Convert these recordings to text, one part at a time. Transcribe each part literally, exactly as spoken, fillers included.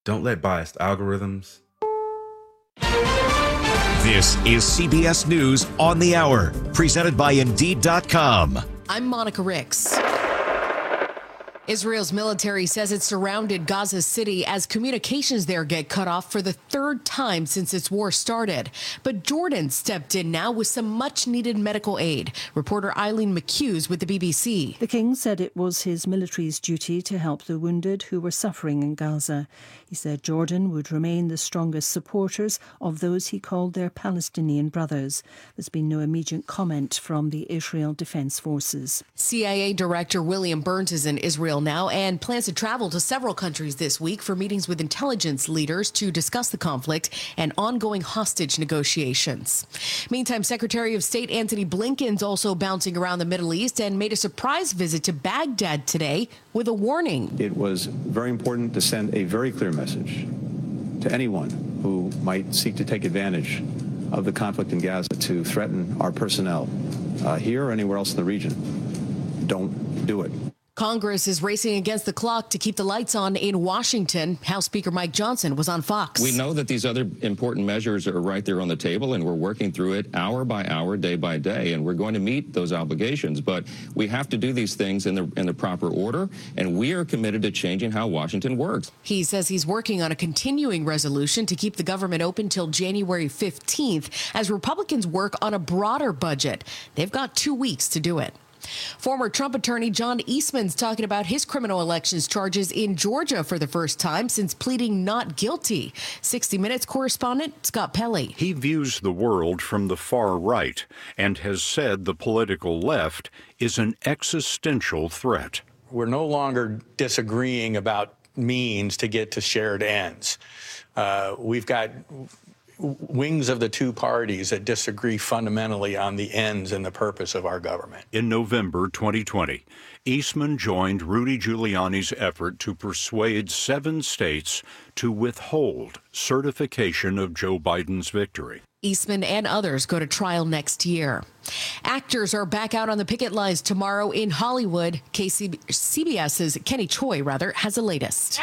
Don't let biased algorithms. This is C B S News on the Hour, presented by Indeed dot com. I'm Monica Ricks. Israel's military says it surrounded Gaza City as communications there get cut off for the third time since its war started. But Jordan stepped in now with some much-needed medical aid. Reporter Eileen McHughes with the B B C. The king said it was his military's duty to help the wounded who were suffering in Gaza. He said Jordan would remain the strongest supporters of those he called their Palestinian brothers. There's been no immediate comment from the Israel Defense Forces. C I A Director William Burns is in Israel now and plans to travel to several countries this week for meetings with intelligence leaders to discuss the conflict and ongoing hostage negotiations. Meantime, Secretary of State Antony Blinken's also bouncing around the Middle East and made a surprise visit to Baghdad today with a warning. It was very important to send a very clear message to anyone who might seek to take advantage of the conflict in Gaza to threaten our personnel uh, here or anywhere else in the region. Don't do it. Congress is racing against the clock to keep the lights on in Washington. House Speaker Mike Johnson was on Fox. We know that these other important measures are right there on the table, and we're working through it hour by hour, day by day, and we're going to meet those obligations. But we have to do these things in the in the proper order, and we are committed to changing how Washington works. He says he's working on a continuing resolution to keep the government open till January fifteenth as Republicans work on a broader budget. They've got two weeks to do it. Former Trump attorney John Eastman's talking about his criminal elections charges in Georgia for the first time since pleading not guilty. sixty minutes correspondent Scott Pelley. He views the world from the far right and has said the political left is an existential threat. We're no longer disagreeing about means to get to shared ends. Uh, we've got wings of the two parties that disagree fundamentally on the ends and the purpose of our government. In November twenty twenty, Eastman joined Rudy Giuliani's effort to persuade seven states to withhold certification of Joe Biden's victory. Eastman and others go to trial next year. Actors are back out on the picket lines tomorrow in Hollywood. CBS's Kenny Choi, rather, has the latest.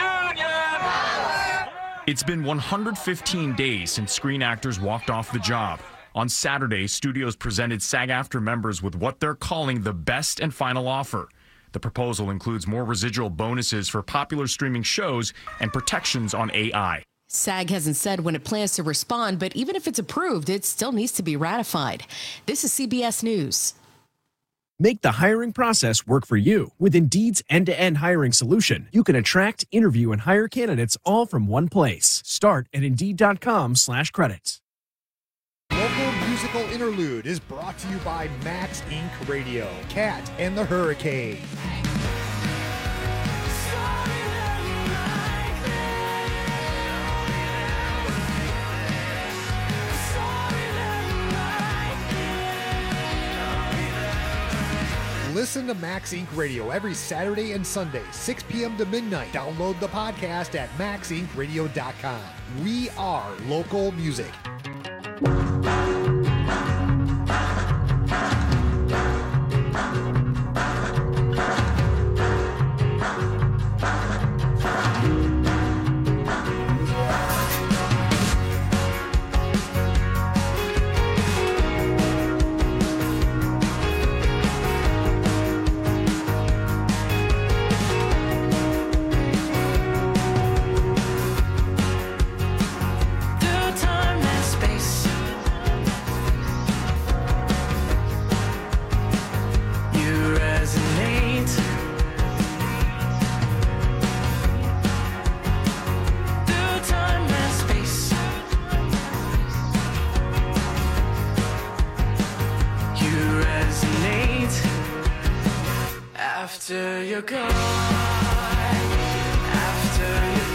It's been one hundred fifteen days since Screen Actors walked off the job. On Saturday, studios presented SAG-AFTRA members with what they're calling the best and final offer. The proposal includes more residual bonuses for popular streaming shows and protections on A I. SAG hasn't said when it plans to respond, but even if it's approved, it still needs to be ratified. This is C B S News. Make the hiring process work for you. With Indeed's end-to-end hiring solution, you can attract, interview, and hire candidates all from one place. Start at Indeed.com slash credits. Local musical interlude is brought to you by Max Incorporated. Radio, Cat and the Hurricane. Listen to Max Incorporated. Radio every Saturday and Sunday, six p.m. to midnight. Download the podcast at max inc radio dot com. We are local music. After you're gone, after you're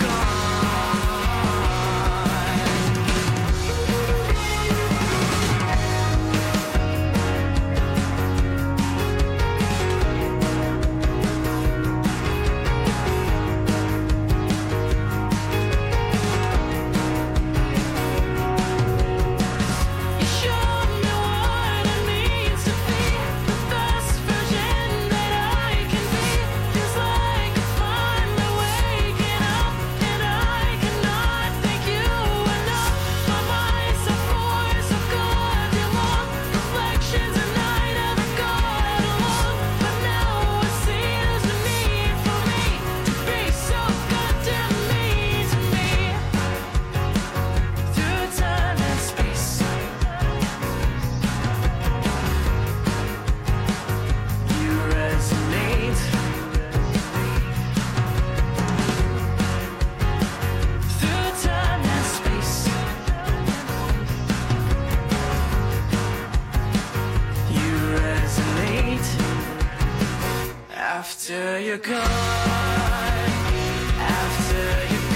you're gone, after you're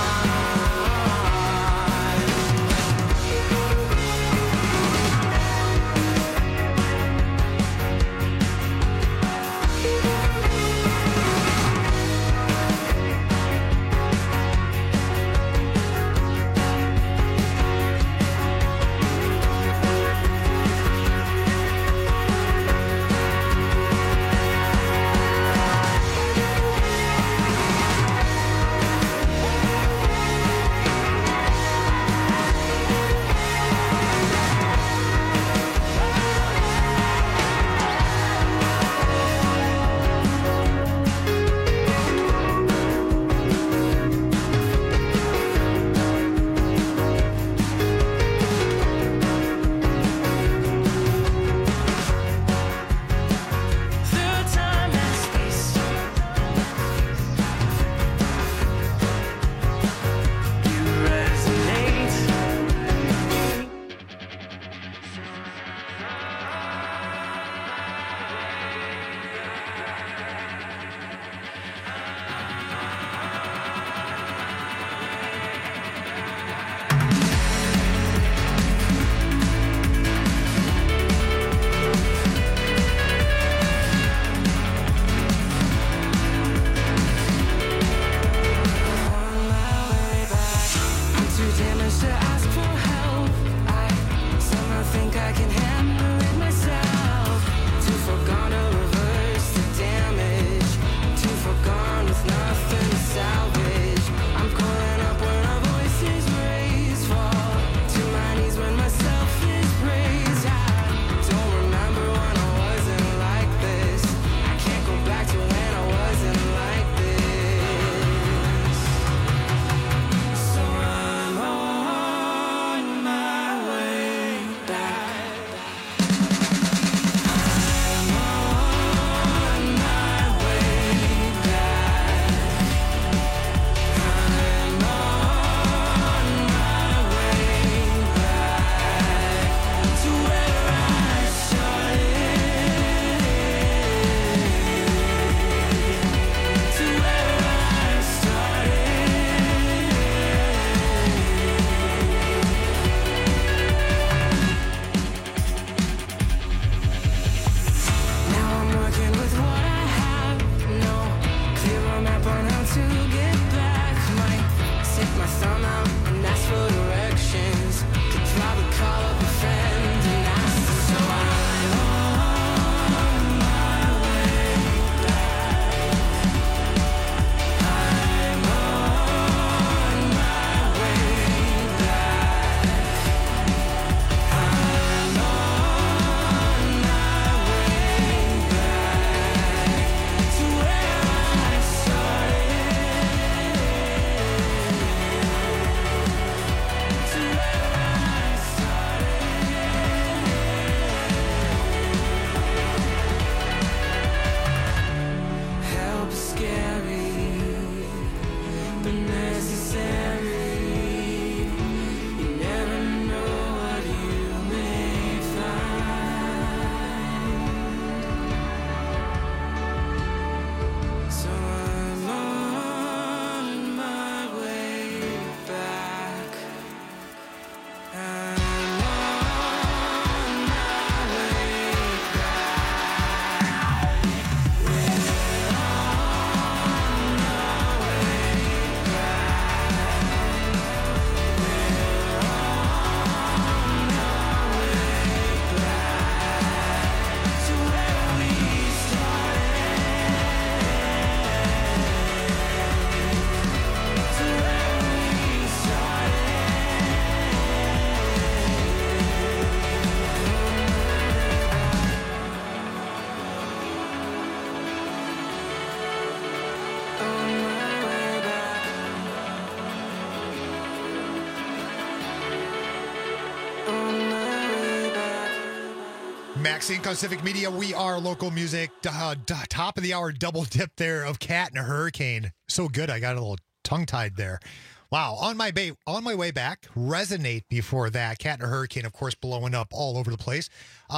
Maxine Civic Media, we are local music. Uh, d- top of the hour double dip there of Cat and a Hurricane. So good, I got a little tongue-tied there. Wow, on my ba- on my way back, Resonate before that. Cat and a Hurricane, of course, blowing up all over the place. Uh,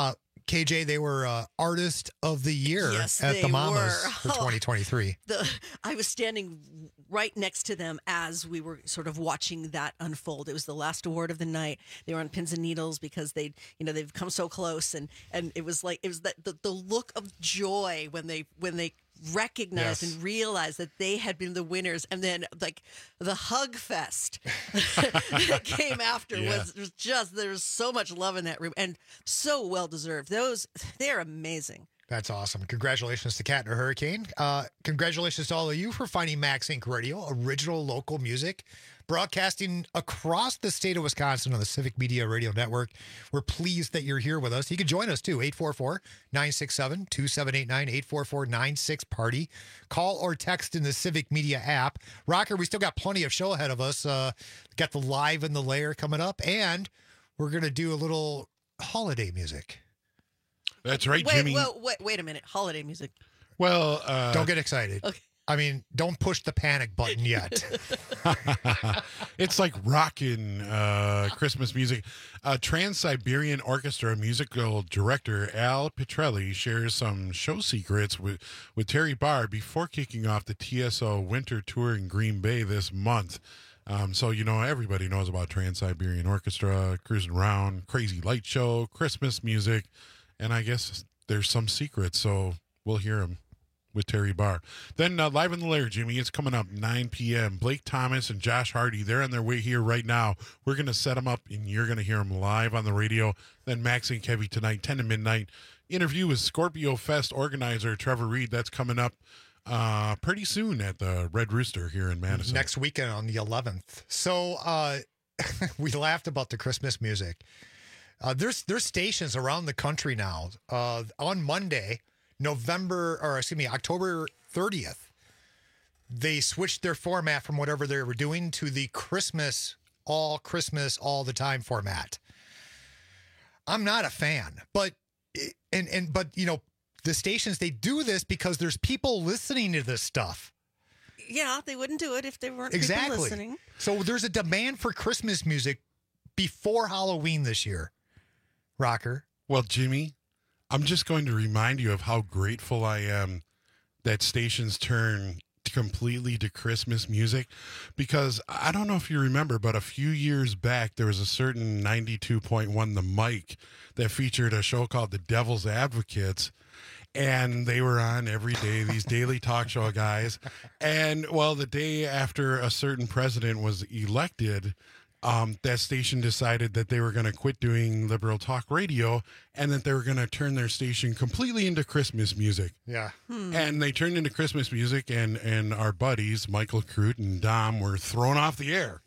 K J, they were uh, Artist of the Year Yes, at they the Mamas were. for twenty twenty-three. The I was standing right next to them as we were sort of watching that unfold. It was the last award of the night. They were on pins and needles because they, you know, they've come so close, and and it was like it was that the, the look of joy when they when they recognized Yes. and realized that they had been the winners, and then like the hug fest that came after Yeah. was, was just there was so much love in that room, and so well deserved. Those they're amazing. That's awesome. Congratulations to Cat and her Hurricane. Uh, congratulations to all of you for finding Max Inc Radio, original local music, broadcasting across the state of Wisconsin on the Civic Media Radio Network. We're pleased that you're here with us. You can join us too, eight four four, nine six seven, two seven eight nine, eight four four, nine six party. Call or text in the Civic Media app. Rocker, we still got plenty of show ahead of us. Uh, got the Live in the Lair coming up, and we're going to do a little holiday music. That's right, wait, Jimmy. Wait, wait, wait a minute. Holiday music. Well, uh, Don't get excited. Okay. I mean, don't push the panic button yet. it's like rockin' uh, Christmas music. Uh, Trans-Siberian Orchestra musical director Al Petrelli shares some show secrets with, with Terry Barr before kicking off the T S O winter tour in Green Bay this month. Um, so, you know, everybody knows about Trans-Siberian Orchestra, cruising around, crazy light show, Christmas music, and I guess there's some secrets, so we'll hear them with Terry Barr. Then uh, Live in the Lair, Jimmy, it's coming up nine p.m. Blake Thomas and Josh Hardy, they're on their way here right now. We're going to set them up, and you're going to hear them live on the radio. Then Max and Kevy tonight, ten to midnight. Interview with Scorpio Fest organizer Trevor Reed. That's coming up uh, pretty soon at the Red Rooster here in Madison. Next weekend on the eleventh. So uh, we laughed about the Christmas music. Uh, there's there's stations around the country now. Uh, on Monday, November, or excuse me, October thirtieth, they switched their format from whatever they were doing to the Christmas, all Christmas, all the time format. I'm not a fan, but and and but you know, the stations, they do this because there's people listening to this stuff. Yeah, they wouldn't do it if they weren't people Exactly. listening. So there's a demand for Christmas music before Halloween this year. Rocker. Well, Jimmy, I'm just going to remind you of how grateful I am that stations turn completely to Christmas music, because I don't know if you remember, but a few years back, there was a certain ninety-two point one The Mic that featured a show called The Devil's Advocates. And they were on every day, these daily talk show guys. And, well, the day after a certain president was elected, um, that station decided that they were going to quit doing liberal talk radio and that they were going to turn their station completely into Christmas music. Yeah. Hmm. And they turned into Christmas music, and, and our buddies, Michael Crute and Dom, were thrown off the air.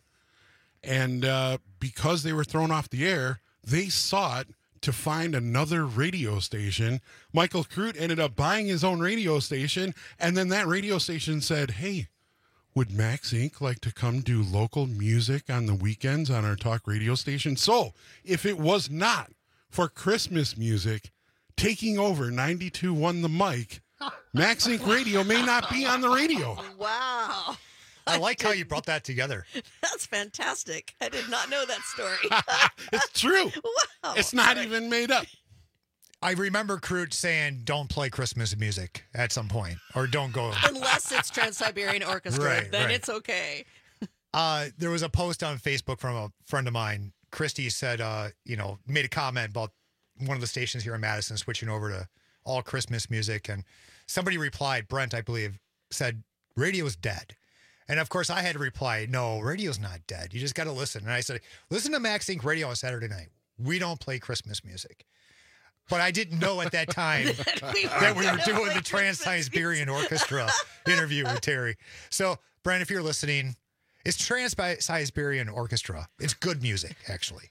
And uh, because they were thrown off the air, they sought to find another radio station. Michael Crute ended up buying his own radio station, and then that radio station said, hey, would Max Incorporated like to come do local music on the weekends on our talk radio station? So if it was not for Christmas music taking over ninety-two point one The Mic, Max Incorporated Radio may not be on the radio. Wow. I like how you brought that together. That's fantastic. I did not know that story. It's true. Wow. It's not even made up. I remember Crute saying, don't play Christmas music at some point, or don't go. Unless it's Trans-Siberian Orchestra, Right, then right. it's okay. Uh, there was a post on Facebook from a friend of mine. Christy said, uh, you know, made a comment about one of the stations here in Madison switching over to all Christmas music. And somebody replied, Brent, I believe, said, radio's dead. And of course, I had to reply, no, radio's not dead. You just got to listen. And I said, listen to Max Incorporated Radio on Saturday night. We don't play Christmas music. But I didn't know at that time we that we were gonna doing play the Trans-Siberian Orchestra interview with Terry. So, Brent, if you're listening, it's Trans-Siberian Orchestra. It's good music, actually.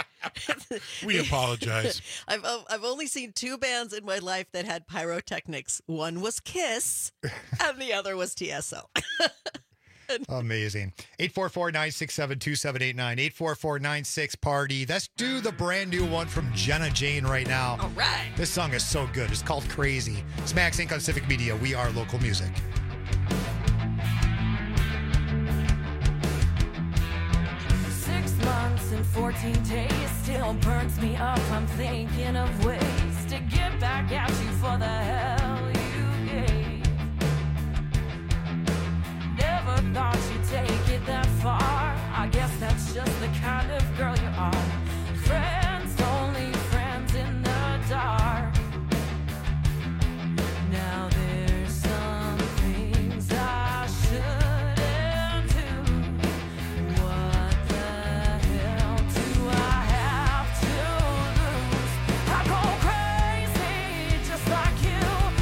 We apologize. I've I've only seen two bands in my life that had pyrotechnics. One was Kiss, and the other was T S O. Amazing. eight four four, nine six seven, two seven eight nine, eight four four, nine six party. Let's do the brand new one from Jenna Jane right now. All right. This song is so good. It's called Crazy. It's Max Incorporated on Civic Media. We are local music. Six months and fourteen days still burns me up. I'm thinking of ways to get back at you for the hell you gave. Never thought you'd take it that far. I guess that's just the kind of girl you are. Friends, only friends in the dark. Now there's some things I shouldn't do. What the hell do I have to lose? I go crazy just like you.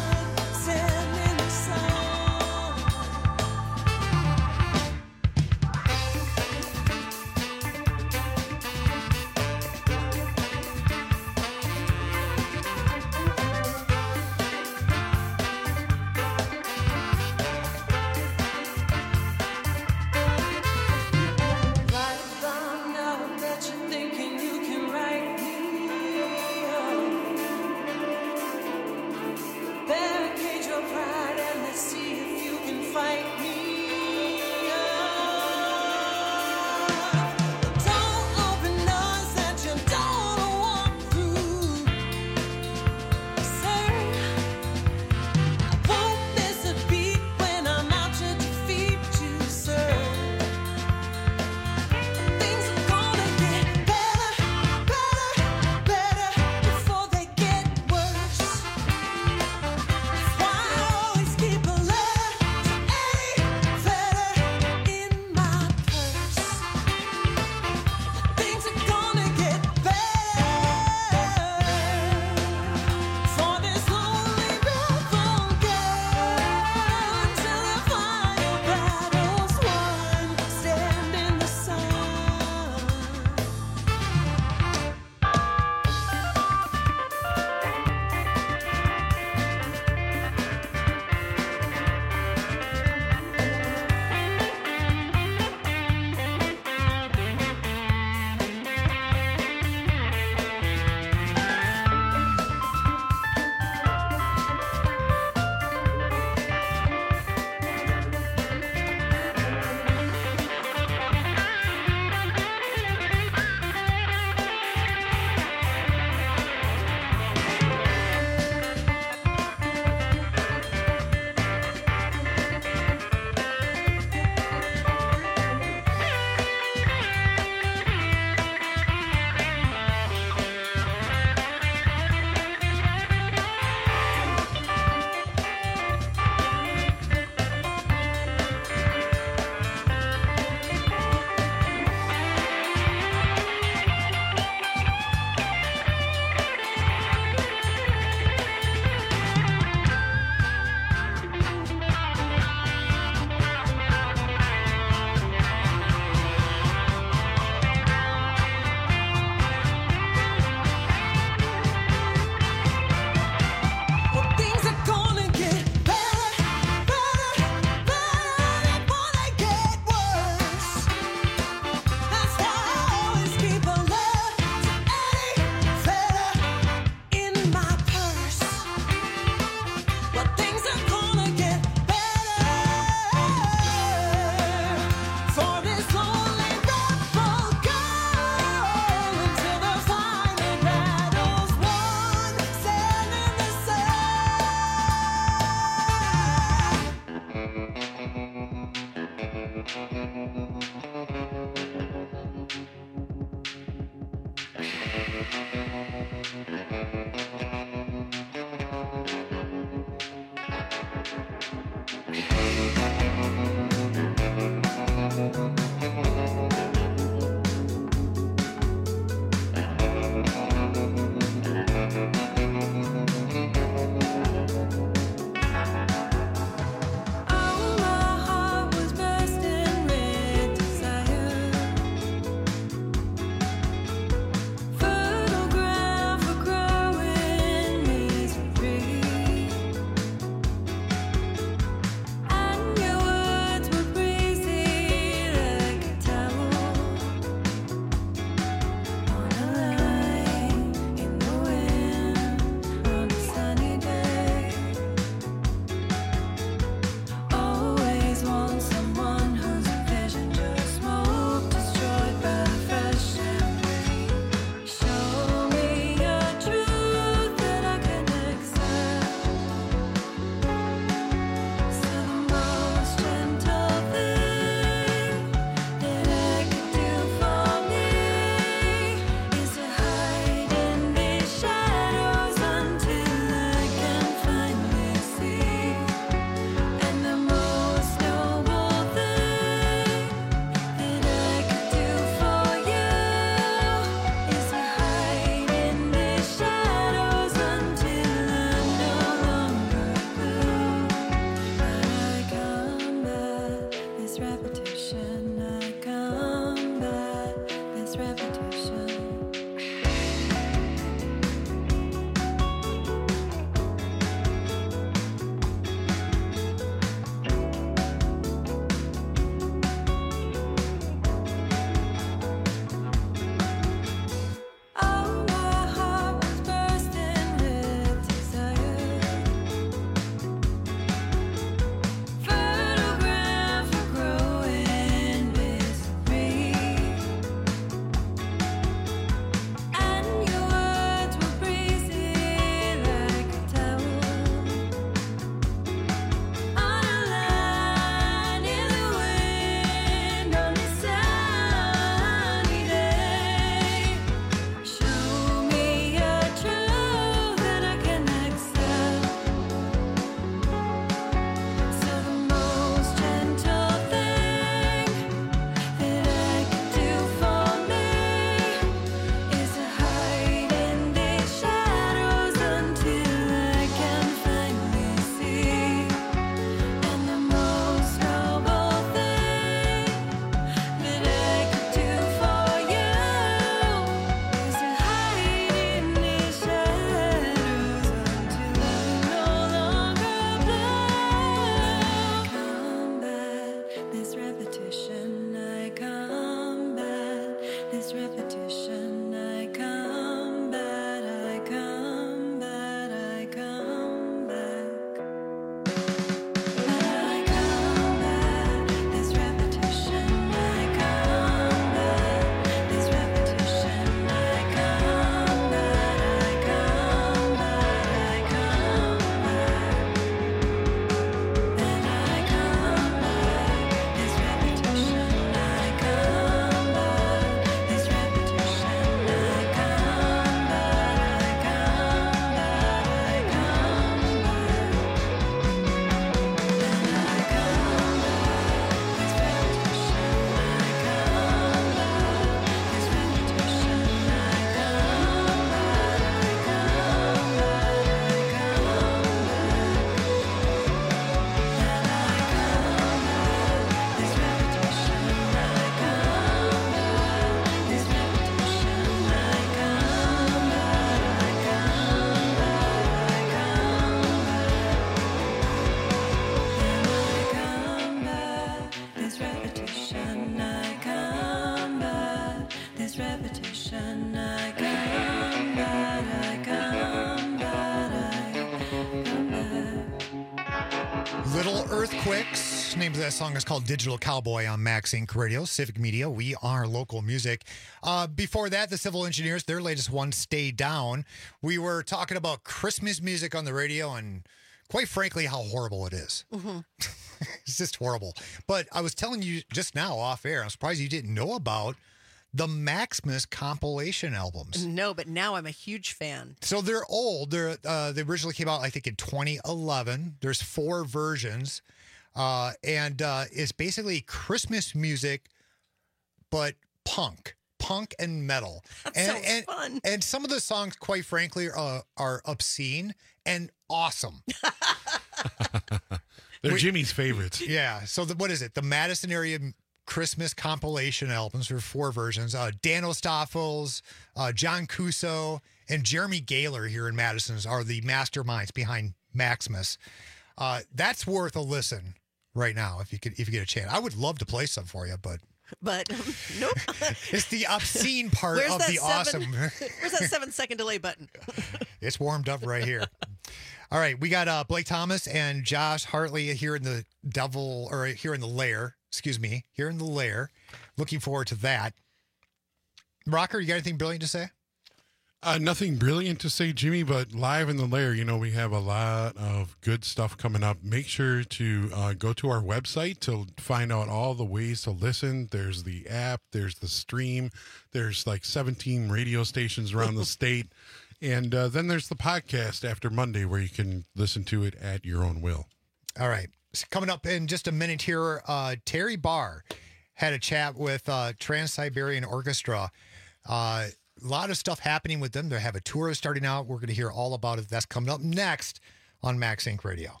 Little Earthquakes. The name of that song is called Digital Cowboy on Max Inc Radio, Civic Media. We are local music. Uh, before that, the Civil Engineers, their latest one, Stay Down. We were talking about Christmas music on the radio and quite frankly, how horrible it is. Mm-hmm. It's just horrible. But I was telling you just now off air, I'm surprised you didn't know about the Maximus compilation albums. No, but now I'm a huge fan. So they're old. They're uh, they originally came out, I think, in twenty eleven. There's four versions, uh, and uh, it's basically Christmas music, but punk, punk and metal. That and, sounds and, fun. And some of the songs, quite frankly, uh, are obscene and awesome. They're We- Jimmy's favorites. Yeah. So the, what is it? The Madison area Christmas compilation albums. There are four versions. Uh, Dan Ostafels, uh, John Cuso, and Jeremy Gaylor here in Madison's are the masterminds behind Maximus. Uh, that's worth a listen right now if you could if you get a chance. I would love to play some for you, but But um, nope. it's the obscene part Where's of that the seven, awesome. Where's that seven second delay button? It's warmed up right here. All right, we got uh, Blake Thomas and Josh Hartley here in the Devil, or here in the Lair. Excuse me, here in the Lair. Looking forward to that. Rocker, you got anything brilliant to say? Uh, nothing brilliant to say, Jimmy, but live in the lair, you know, we have a lot of good stuff coming up. Make sure to uh, go to our website to find out all the ways to listen. There's the app, there's the stream, there's like seventeen radio stations around the state. And uh, then there's the podcast after Monday where you can listen to it at your own will. All right. So coming up in just a minute here, uh, Terry Barr had a chat with uh, Trans-Siberian Orchestra. Uh, a lot of stuff happening with them. They have a tour starting out. We're going to hear all about it. That's coming up next on Max Inc Radio.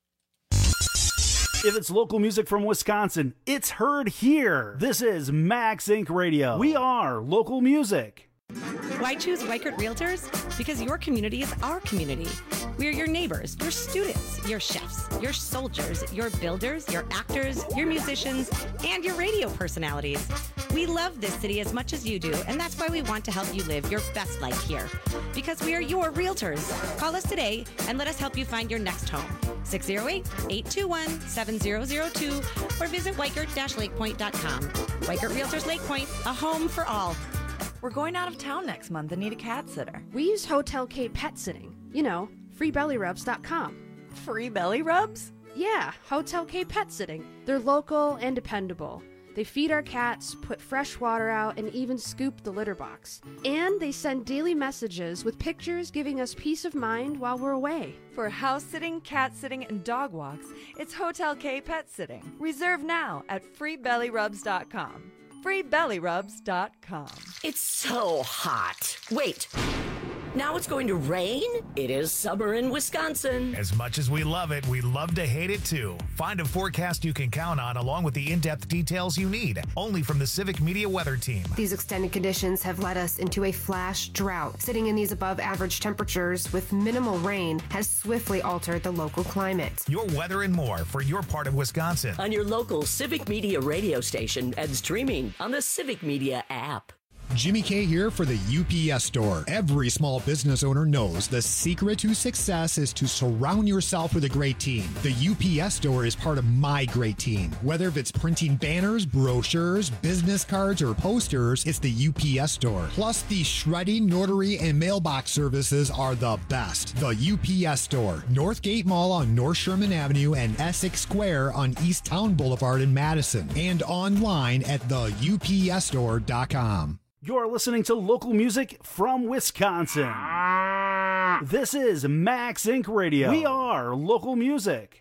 If it's local music from Wisconsin, it's heard here. This is Max Inc Radio. We are local music. Why choose Weichert Realtors? Because your community is our community. We are your neighbors, your students, your chefs, your soldiers, your builders, your actors, your musicians, and your radio personalities. We love this city as much as you do, and that's why we want to help you live your best life here. Because we are your realtors. Call us today and let us help you find your next home. six oh eight, eight two one, seven oh oh two or visit weichert dash lake point dot com. Weichert Realtors Lake Point, a home for all. We're going out of town next month and need a cat sitter. We use Hotel K Pet Sitting. You know, free belly rubs dot com. Free belly rubs? Yeah, Hotel K Pet Sitting. They're local and dependable. They feed our cats, put fresh water out, and even scoop the litter box. And they send daily messages with pictures giving us peace of mind while we're away. For house sitting, cat sitting, and dog walks, it's Hotel K Pet Sitting. Reserve now at free belly rubs dot com. free belly rubs dot com. It's so hot. Wait. Now it's going to rain? It is summer in Wisconsin. As much as we love it, we love to hate it too. Find a forecast you can count on along with the in-depth details you need. Only from the Civic Media Weather Team. These extended conditions have led us into a flash drought. Sitting in these above average temperatures with minimal rain has swiftly altered the local climate. Your weather and more for your part of Wisconsin. On your local Civic Media radio station and streaming on the Civic Media app. Jimmy K here for the U P S Store. Every small business owner knows the secret to success is to surround yourself with a great team. The U P S Store is part of my great team. Whether it's printing banners, brochures, business cards, or posters, it's the U P S Store. Plus, the shredding, notary, and mailbox services are the best. The U P S Store. Northgate Mall on North Sherman Avenue and Essex Square on East Town Boulevard in Madison. And online at the U P S store dot com. You're listening to local music from Wisconsin. This is Max Inc Radio. We are local music.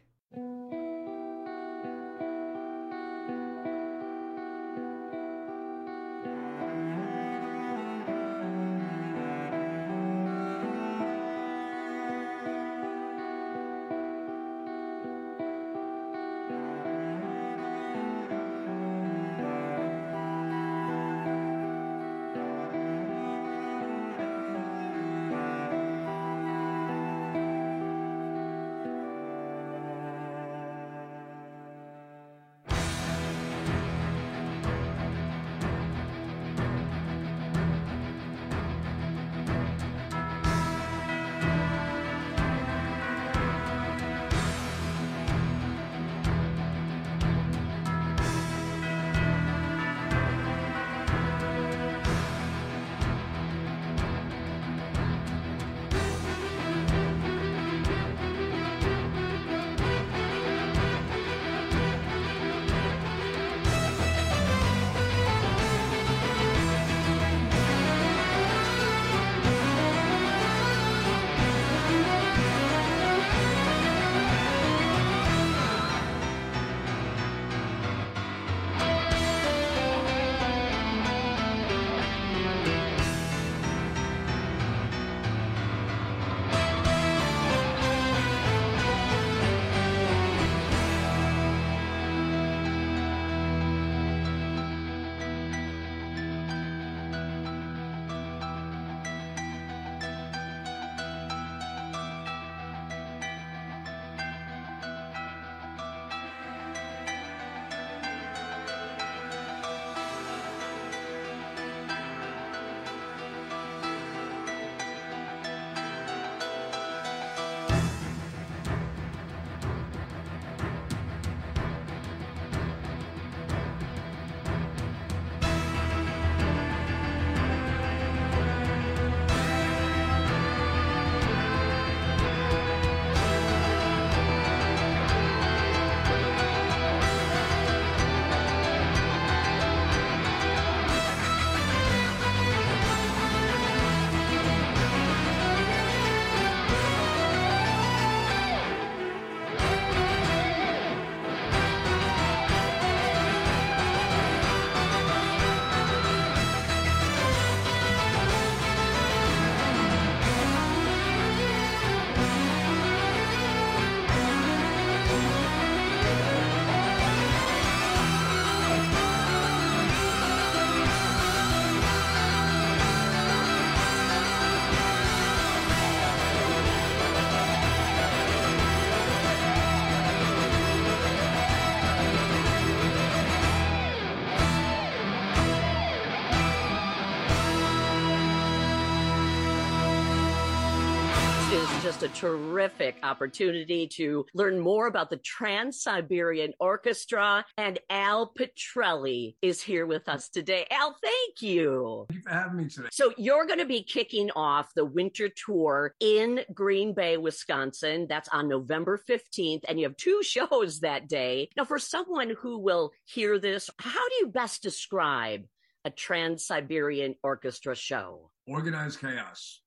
just a terrific opportunity to learn more about the Trans-Siberian Orchestra. And Al Pitrelli is here with us today. Al, thank you. Thank you for having me today. So you're going to be kicking off the winter tour in Green Bay, Wisconsin. That's on November fifteenth. And you have two shows that day. Now, for someone who will hear this, how do you best describe a Trans-Siberian Orchestra show? Organized chaos.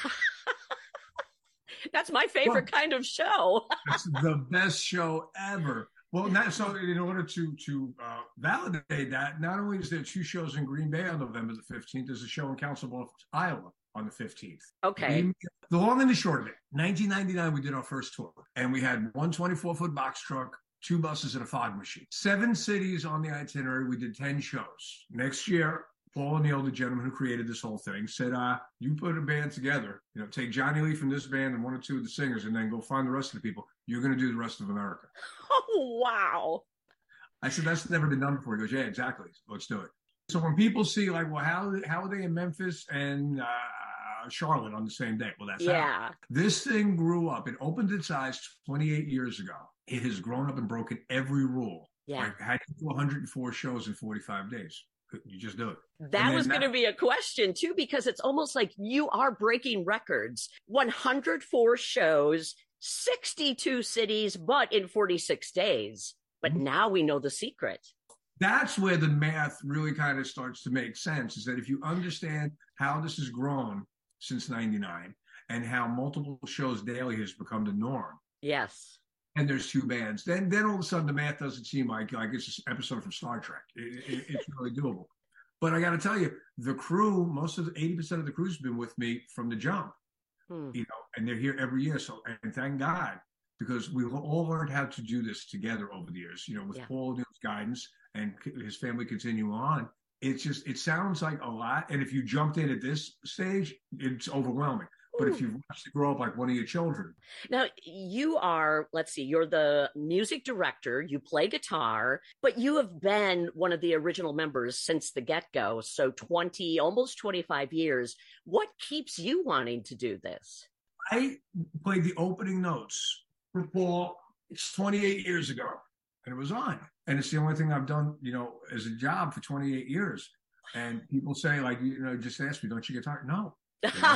That's my favorite well, kind of show. It's the best show ever. Well, not, so in order to to uh, validate that, not only is there two shows in Green Bay on November the fifteenth, there's a show in Council Bluffs, Iowa on the fifteenth. Okay. The long and the short of it, nineteen ninety-nine, we did our first tour, and we had one twenty-four foot box truck, two buses, and a fog machine. Seven cities on the itinerary. We did ten shows. Next year, Paul O'Neill, the gentleman who created this whole thing, said, uh, you put a band together, you know, take Johnny Lee from this band and one or two of the singers, and then go find the rest of the people. You're going to do the rest of America. Oh, wow. I said, that's never been done before. He goes, yeah, exactly. Let's do it. So when people see, like, well, how, how are they in Memphis and uh, Charlotte on the same day? Well, that's yeah. how. This thing grew up. It opened its eyes twenty-eight years ago. It has grown up and broken every rule. Yeah. Like, how do you do one hundred four shows in forty-five days? You just do it. That was going to be a question, too, because it's almost like you are breaking records. one hundred four shows, sixty-two cities, but in forty-six days. But mm-hmm. now we know the secret. That's where the math really kind of starts to make sense, is that if you understand how this has grown since ninety-nine and how multiple shows daily has become the norm. Yes. And there's two bands. Then, then all of a sudden, the math doesn't seem like like it's an episode from Star Trek. It, it, it's really doable. But I got to tell you, the crew, most of the eighty percent of the crew's been with me from the jump. Hmm. You know, and they're here every year. So, and thank God, because we've all learned how to do this together over the years. You know, with yeah. Paul O'Neill's guidance and his family continue on. It's just, it sounds like a lot. And if you jumped in at this stage, it's overwhelming. But if you've watched it grow up like one of your children. Now, you are, let's see, you're the music director, you play guitar, but you have been one of the original members since the get-go. So twenty, almost twenty-five years. What keeps you wanting to do this? I played the opening notes for Paul. It's twenty-eight years ago, and it was on. And it's the only thing I've done, you know, as a job for twenty-eight years. And people say, like, you know, just ask me, don't you guitar? No. You know?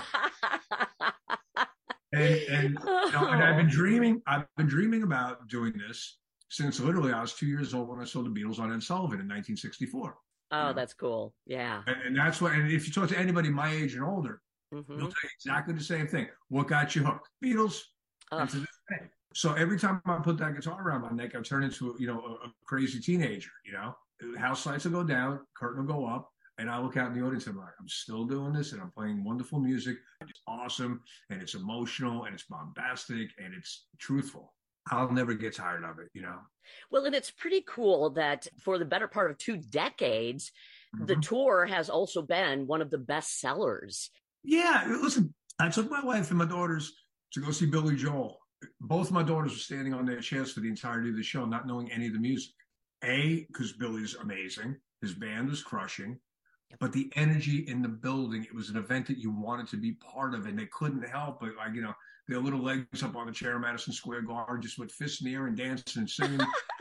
and and, you know, and I've been dreaming. I've been dreaming about doing this since literally I was two years old when I saw the Beatles on Ed Sullivan in nineteen sixty-four. Oh, you know? That's cool. Yeah. And, and that's what. And if you talk to anybody my age and older, mm-hmm. they'll tell you exactly the same thing. What got you hooked? Beatles. And to this day. So every time I put that guitar around my neck, I turn into you know a, a crazy teenager. You know, house lights will go down, curtain will go up. And I look out in the audience and I'm like, I'm still doing this and I'm playing wonderful music. It's awesome and it's emotional and it's bombastic and it's truthful. I'll never get tired of it, you know? Well, and it's pretty cool that for the better part of two decades, mm-hmm. the tour has also been one of the best sellers. Yeah. Listen, I took my wife and my daughters to go see Billy Joel. Both my daughters were standing on their chairs for the entirety of the show, not knowing any of the music. A, because Billy's amazing. His band was crushing. But the energy in the building, it was an event that you wanted to be part of, and they couldn't help but, like, you know, their little legs up on the chair in Madison Square Garden, just with fists in the air and dancing and singing.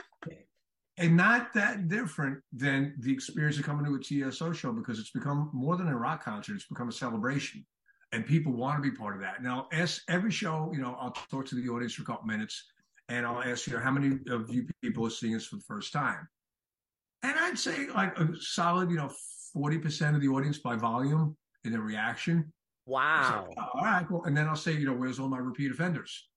And not that different than the experience of coming to a T S O show, because it's become more than a rock concert. It's become a celebration, and people want to be part of that. Now, ask every show, you know, I'll talk to the audience for a couple minutes, and I'll ask, you know, how many of you people are seeing us for the first time? And I'd say like a solid, you know, forty percent of the audience by volume in their reaction. Wow. Like, oh, all right, cool. And then I'll say, you know, where's all my repeat offenders?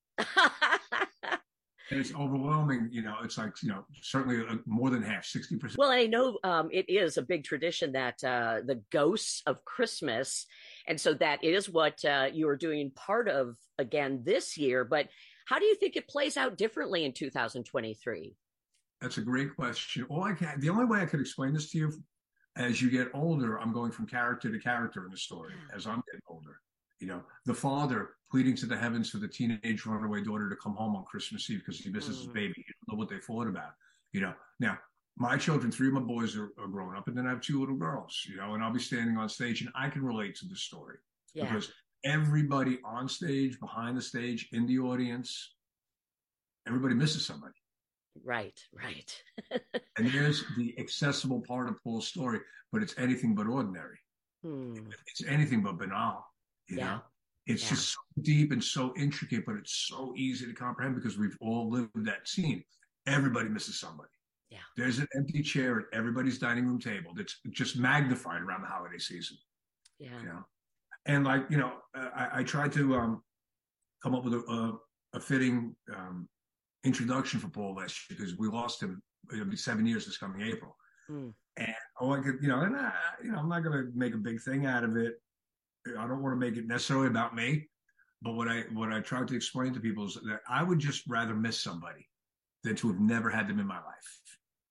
And it's overwhelming. You know, it's like, you know, certainly uh, more than half, sixty percent. Well, I know um, it is a big tradition that uh, the Ghosts of Christmas. And so that is what uh, you are doing part of again this year. But how do you think it plays out differently in two thousand twenty-three? That's a great question. All I can, the only way I could explain this to you, as you get older, I'm going from character to character in the story as I'm getting older. You know, the father pleading to the heavens for the teenage runaway daughter to come home on Christmas Eve because he misses mm. his baby. You don't know what they thought about. You know, now my children, three of my boys are, are grown up, and then I have two little girls, you know, and I'll be standing on stage and I can relate to the story. Yeah. Because everybody on stage, behind the stage, in the audience, everybody misses somebody. Right, right. And there's the accessible part of Paul's story, but it's anything but ordinary. Hmm. It's anything but banal. You Yeah. know, it's Yeah. just so deep and so intricate, but it's so easy to comprehend because we've all lived that scene. Everybody misses somebody. Yeah. There's an empty chair at everybody's dining room table that's just magnified around the holiday season. Yeah. You know, and like, you know, I, I tried to um, come up with a, a, a fitting um, introduction for Paul last year because we lost him. It'll be seven years this coming April. Mm. And oh, I could, you know, and I, you know, I'm not going to make a big thing out of it. I don't want to make it necessarily about me, but what I what I tried to explain to people is that I would just rather miss somebody than to have never had them in my life.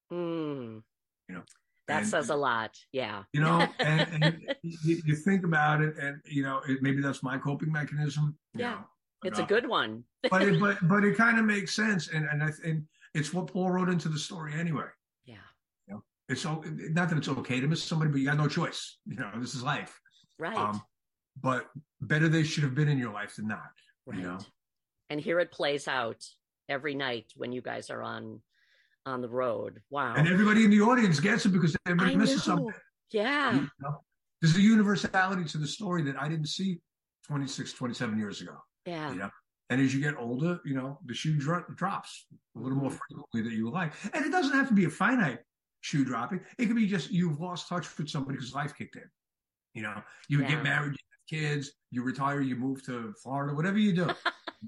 Mm. You know, That and, says a lot. Yeah. You know, and, and you, you think about it, and you know, it, maybe that's my coping mechanism. You Yeah. know, It's a uh, good one. but it, but but it kind of makes sense, and and I and it's what Paul wrote into the story anyway. Yeah. You know, it's so not that it's okay to miss somebody, but you got no choice. You know, this is life. Right. Um, but better they should have been in your life than not. Right. You know. And here it plays out every night when you guys are on on the road. Wow. And everybody in the audience gets it because everybody I misses know. something. Yeah. You know? There's a universality to the story that I didn't see twenty-six, twenty-seven years ago. Yeah. You know? And as you get older, you know, the shoe dro- drops a little more frequently than you like. And it doesn't have to be a finite shoe dropping. It could be just you've lost touch with somebody because life kicked in. You know, you Yeah. get married, you have kids, you retire, you move to Florida, whatever you do.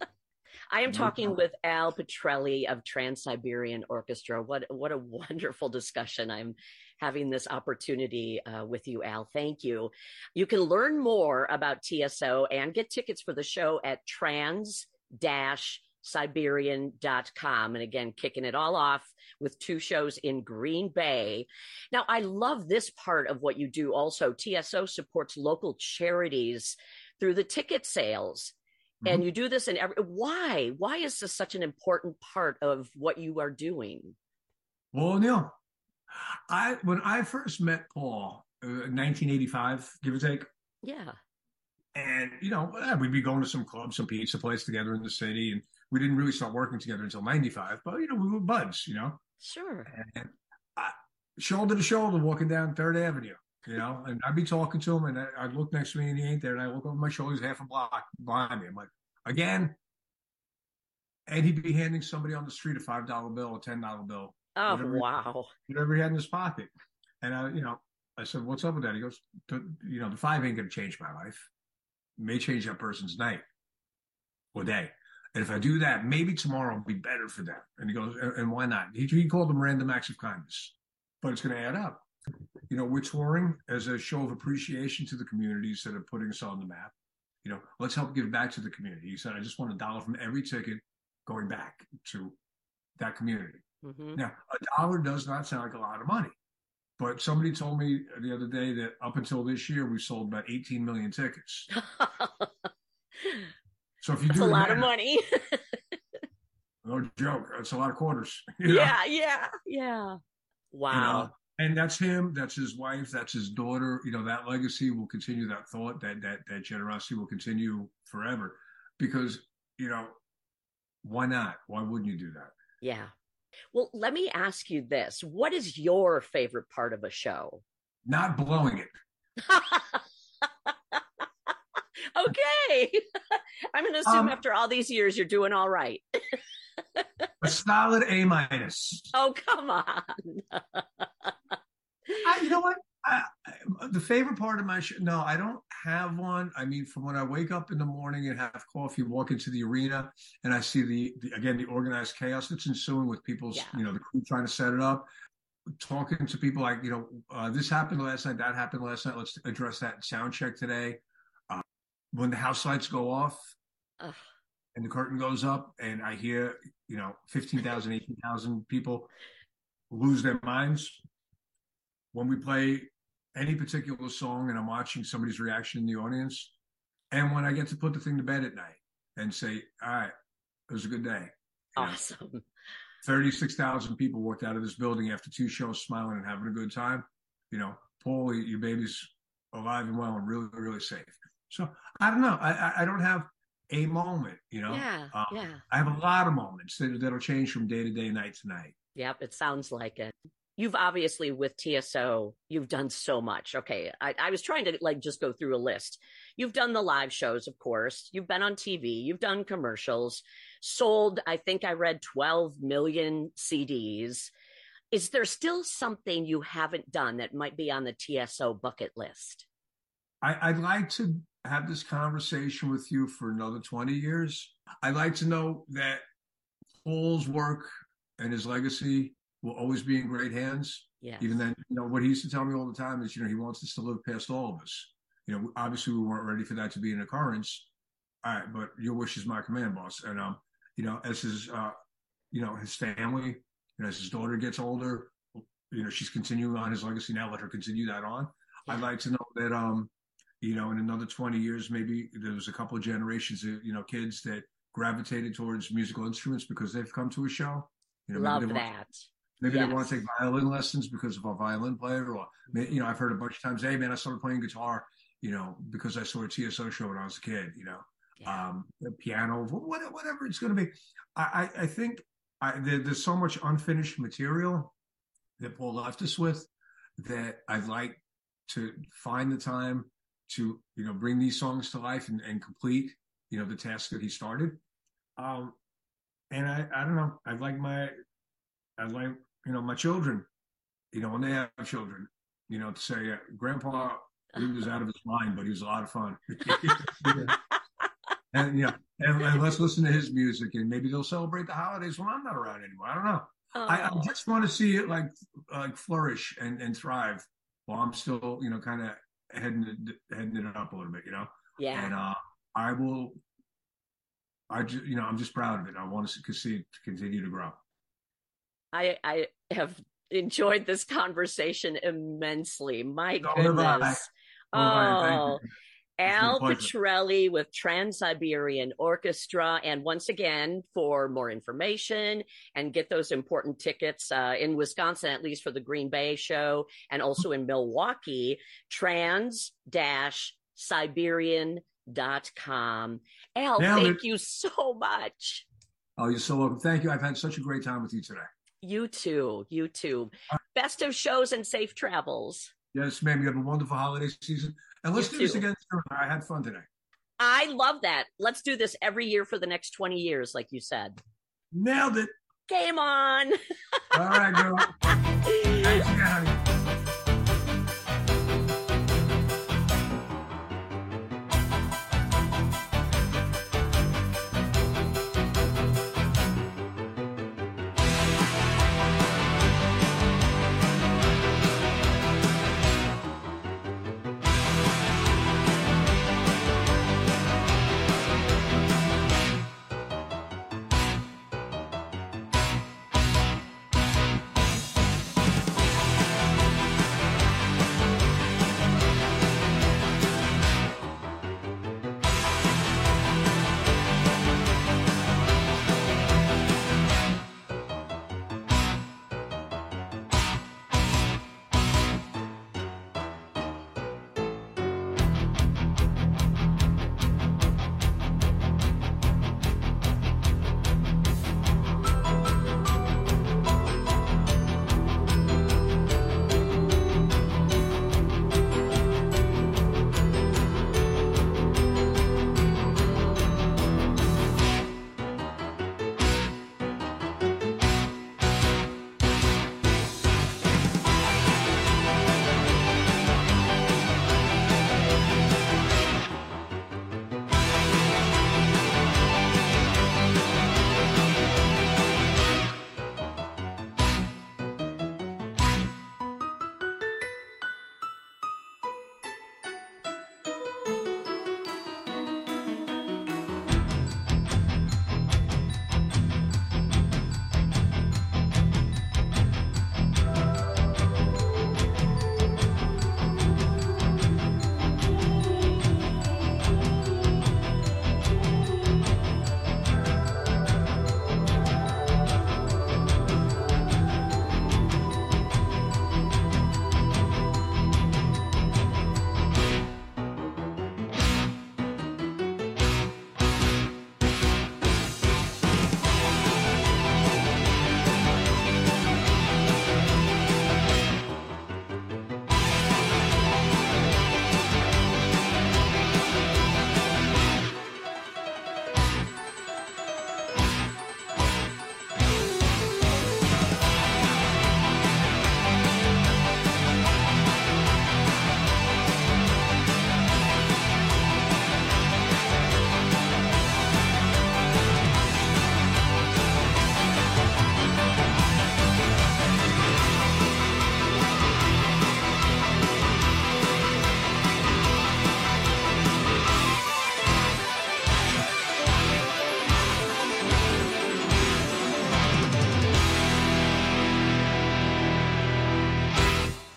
I am No talking problem. with Al Petrelli of Trans-Siberian Orchestra. What what a wonderful discussion. I'm having this opportunity uh, with you, Al. Thank you. You can learn more about T S O and get tickets for the show at trans siberian dot com. And again, kicking it all off with two shows in Green Bay. Now, I love this part of what you do also. T S O supports local charities through the ticket sales. And you do this in every, why? Why is this such an important part of what you are doing? Well, Neil, I when I first met Paul, uh, nineteen eighty-five, give or take, Yeah. and you know, eh, we'd be going to some club, some pizza place together in the city, and we didn't really start working together until ninety-five. But you know, we were buds, you know, Sure. and I, shoulder to shoulder, walking down Third Avenue, you know, and I'd be talking to him, and I, I'd look next to me, and he ain't there, and I look over my shoulder, he's half a block behind me. I'm like, again, and he'd be handing somebody on the street a five dollar bill, a ten dollar bill. Oh, whatever, wow. whatever he had in his pocket. And I, you know, I said, "What's up with that?" He goes, "You know, the five ain't going to change my life. It may change that person's night or day. And if I do that, maybe tomorrow will be better for them." And he goes, "And, and why not?" He, he called them random acts of kindness, but it's going to add up. You know, we're touring as a show of appreciation to the communities that are putting us on the map. You know, let's help give back to the community. He said, "I just want a dollar from every ticket going back to that community." Mm-hmm. Now, a dollar does not sound like a lot of money, but somebody told me the other day that up until this year, we've sold about eighteen million tickets. So if you That's do a the lot of math- money. no joke, that's a lot of quarters. you know? Yeah, yeah, yeah. Wow. You know? And that's him, that's his wife, that's his daughter. You know, that legacy will continue, that thought, that that that generosity will continue forever. Because, you know, why not? Why wouldn't you do that? Yeah. Well, let me ask you this. What is your favorite part of a show? Not blowing it. Okay. I'm going to assume Um, after all these years, you're doing all right. A solid A minus. Oh, come on. I, you know what? I, I, the favorite part of my show, no, I don't have one. I mean, from when I wake up in the morning and have coffee, walk into the arena, and I see the, the again, the organized chaos that's ensuing with people's, Yeah. you know, the crew trying to set it up, talking to people like, you know, uh, this happened last night, that happened last night. Let's address that in sound check today. Uh, when the house lights go off Ugh. and the curtain goes up, and I hear, you know, fifteen thousand, eighteen thousand people lose their minds. When we play any particular song and I'm watching somebody's reaction in the audience, and when I get to put the thing to bed at night and say, all right, it was a good day. You know, Awesome. thirty-six thousand people walked out of this building after two shows smiling and having a good time. You know, Paul, your baby's alive and well and really, really safe. So I don't know. I I, I don't have a moment, you know. Yeah, Uh, yeah. I have a lot of moments that, that'll change from day to day, night to night. Yep, it sounds like it. You've obviously, with T S O, you've done so much. Okay, I, I was trying to like just go through a list. You've done the live shows, of course. You've been on T V. You've done commercials. Sold, I think I read twelve million C Ds. Is there still something you haven't done that might be on the T S O bucket list? I, I'd like to have this conversation with you for another twenty years. I'd like to know that Paul's work and his legacy will always be in great hands. Yes. Even then, you know, what he used to tell me all the time is, you know, he wants us to live past all of us. You know, obviously we weren't ready for that to be an occurrence. All right, but your wish is my command, boss. And, um, you know, as his, uh, you know, his family, you know, as his daughter gets older, you know, she's continuing on his legacy now. Let her continue that on. Yeah. I'd like to know that, um, you know, in another twenty years, maybe there's a couple of generations of, you know, kids that gravitated towards musical instruments because they've come to a show. You know, Love maybe that. Want, maybe yes. they want to take violin lessons because of a violin player, or, you know, I've heard a bunch of times, hey, man, I started playing guitar, you know, because I saw a T S O show when I was a kid, you know, yeah. um, the piano, whatever, whatever it's going to be. I, I, I think I, there, there's so much unfinished material that Paul left us with that I'd like to find the time to, you know, bring these songs to life and, and complete, you know, the task that he started. Um, and I, I don't know, I'd like my, I'd like, you know, my children, you know, when they have children, you know, to say, uh, Grandpa, he was out of his mind, but he was a lot of fun. and, yeah, and, and let's listen to his music, and maybe they'll celebrate the holidays when I'm not around anymore. I don't know. I, I just want to see it like, like flourish and, and thrive while I'm still, you know, kind of heading it, heading it up a little bit, you know? Yeah. And uh, I will, I just, you know, I'm just proud of it. I want to see it to continue to grow. I, I have enjoyed this conversation immensely. My Oh, goodness. Oh, Oh, Al Pitrelli with Trans-Siberian Orchestra. And once again, for more information and get those important tickets uh, in Wisconsin, at least for the Green Bay show, and also in Milwaukee, trans dash siberian dot com. Al, Nailed thank it. you so much. Oh, you're so welcome. Thank you. I've had such a great time with you today. You too. You too. Best of shows and safe travels. Yes, ma'am. You have a wonderful holiday season. And let's You do this too. again soon. I had fun today. I love that. Let's do this every year for the next twenty years, like you said. Nailed it. Game on. All right, girl. Thanks again, honey.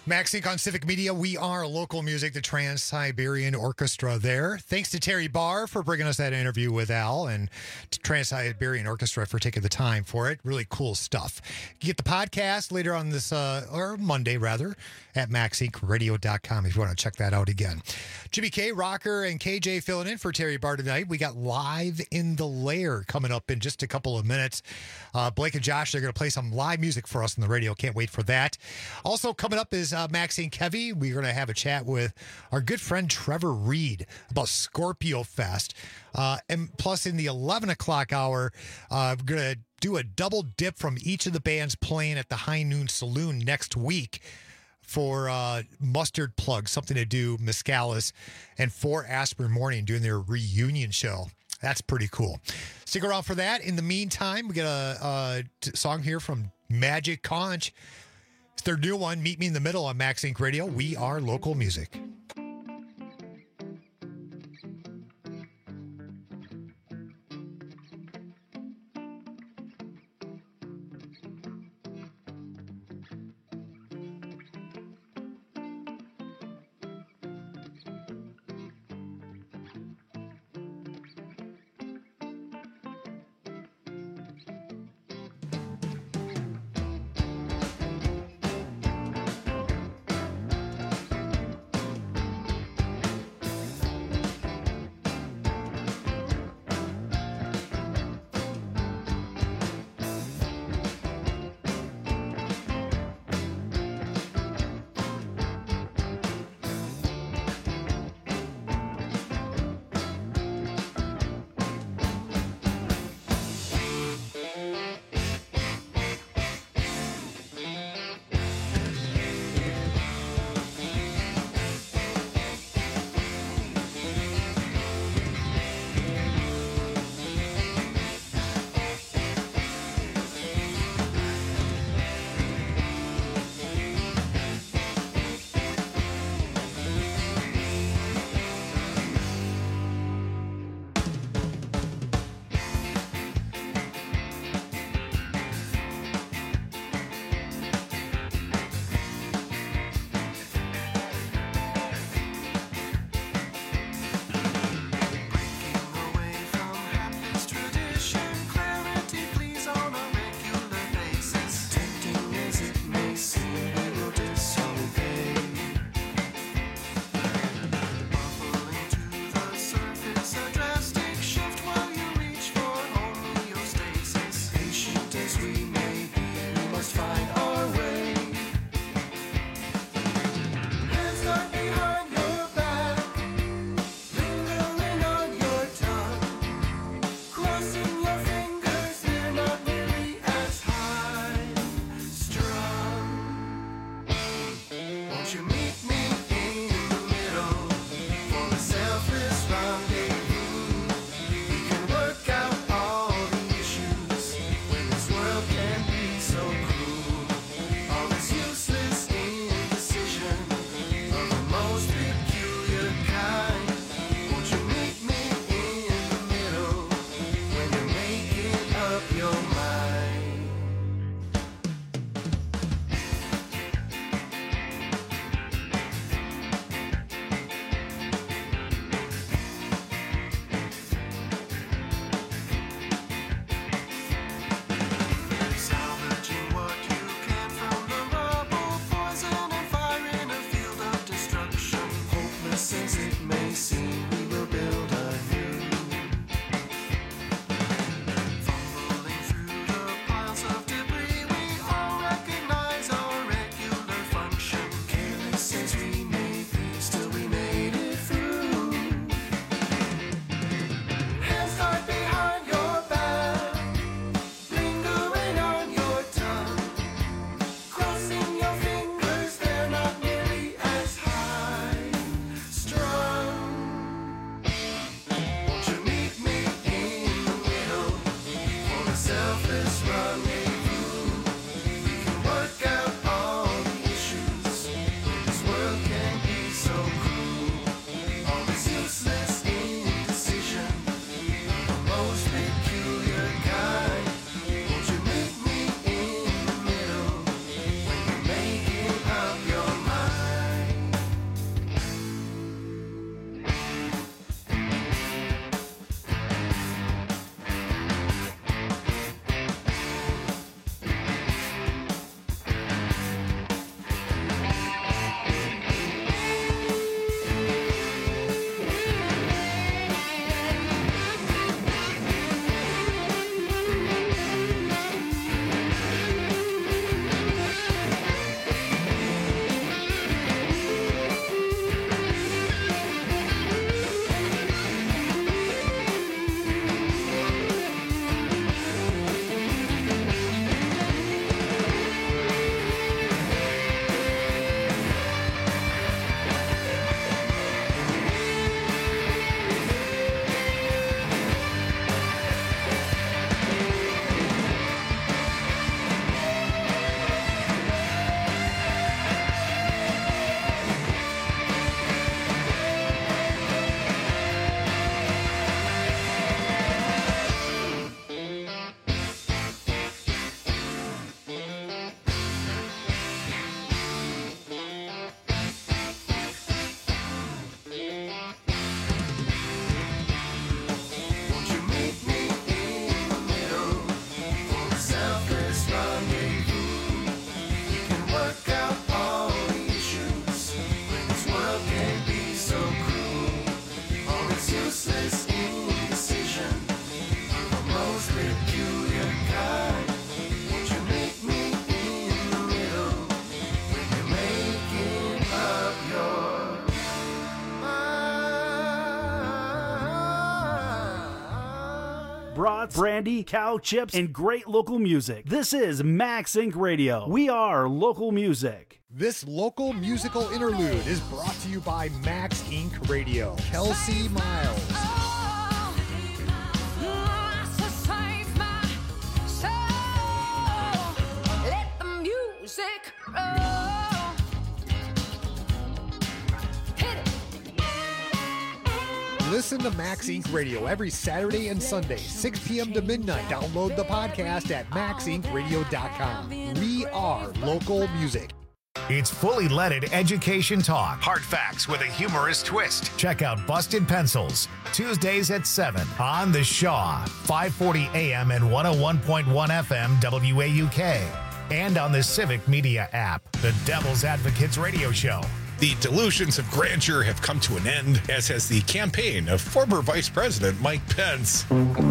MaxInc on Civic Media. We are local music, the Trans-Siberian Orchestra there. Thanks to Terry Barr for bringing us that interview with Al, and to Trans-Siberian Orchestra for taking the time for it. Really cool stuff. You get the podcast later on this, uh, or Monday rather, at max inc radio dot com if you want to check that out again. Jimmy K, Rocker, and K J filling in for Terry Barr tonight. We got Live in the Lair coming up in just a couple of minutes. Uh, Blake and Josh, they're going to play some live music for us on the radio. Can't wait for that. Also coming up is uh, MaxInc Heavy. We're going to have a chat with our good friend Trevor Reed about Scorpio Fest. Uh, and plus in the eleven o'clock hour, uh, we're going to do a double dip from each of the bands playing at the High Noon Saloon next week for uh, Mustard Plug, something to do, Mescalis, and For Aspirin Morning doing their reunion show. That's pretty cool. Stick around for that. In the meantime, we got a, a t- song here from Magic Conch. It's their new one, Meet Me in the Middle on MaxInc Radio. We are local music. cuts, brandy, cow chips, and great local music. This is Max Inc Radio. We are local music. This local musical interlude is brought to you by Max Incorporated. Radio. Kelsey Miles. Listen to Max Incorporated. Radio every Saturday and Sunday, six p.m. to midnight. Download the podcast at max inc radio dot com. We are local music. It's fully leaded education talk. Hard facts with a humorous twist. Check out Busted Pencils, Tuesdays at seven on The Shaw, five forty A M and one oh one point one F M W A U K. And on the Civic Media app, the Devil's Advocates Radio Show. The delusions of grandeur have come to an end, as has the campaign of former Vice President Mike Pence.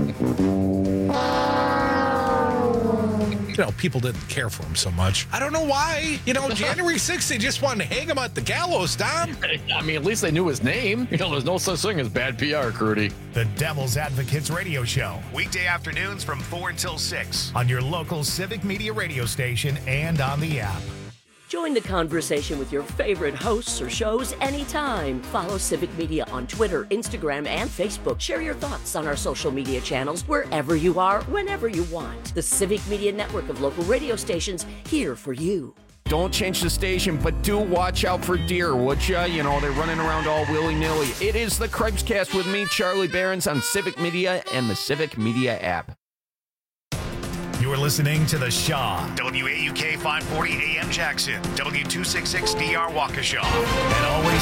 You know, people didn't care for him so much. I don't know why. You know, January sixth, they just wanted to hang him at the gallows, Dom. I mean, at least they knew his name. You know, there's no such thing as bad P R, Crudy. The Devil's Advocates Radio Show. Weekday afternoons from four until six on your local Civic Media radio station and on the app. Join the conversation with your favorite hosts or shows anytime. Follow Civic Media on Twitter, Instagram, and Facebook. Share your thoughts on our social media channels wherever you are, whenever you want. The Civic Media network of local radio stations here for you. Don't change the station, but do watch out for deer, would ya? You know, they're running around all willy-nilly. It is the Craig's with me, Charlie Barons, on Civic Media and the Civic Media app. You're listening to The Shaw, W A U K five forty A M Jackson, W two sixty-six D R Waukesha, and always